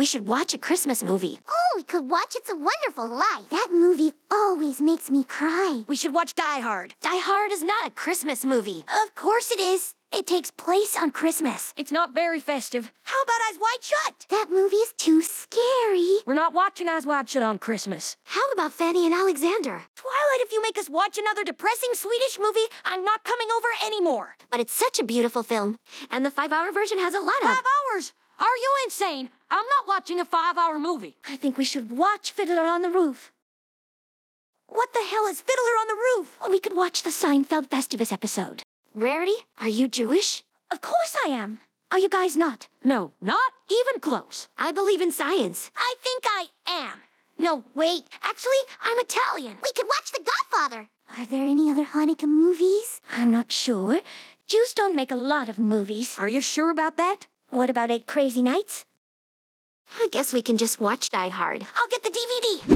we should watch a Christmas movie. Oh, we could watch It's a Wonderful Life. That movie always makes me cry. We should watch Die Hard. Die Hard is not a Christmas movie. Of course it is. It takes place on Christmas. It's not very festive. How about Eyes Wide Shut? That movie is too scary. We're not watching Eyes Wide Shut on Christmas. How about Fanny and Alexander? Twilight, if you make us watch another depressing Swedish movie, I'm not coming over anymore. But it's such a beautiful film. And the 5-hour version has a lot of... 5 hours? Are you insane? I'm not watching a 5-hour movie. I think we should watch Fiddler on the Roof. What the hell is Fiddler on the Roof? We could watch the Seinfeld Festivus episode. Rarity, are you Jewish? Of course I am. Are you guys not? No, not even close. I believe in science. I think I am. No, wait. Actually, I'm Italian. We could watch The Godfather. Are there any other Hanukkah movies? I'm not sure. Jews don't make a lot of movies. Are you sure about that? What about 8 Crazy Nights? I guess we can just watch Die Hard. I'll get the DVD.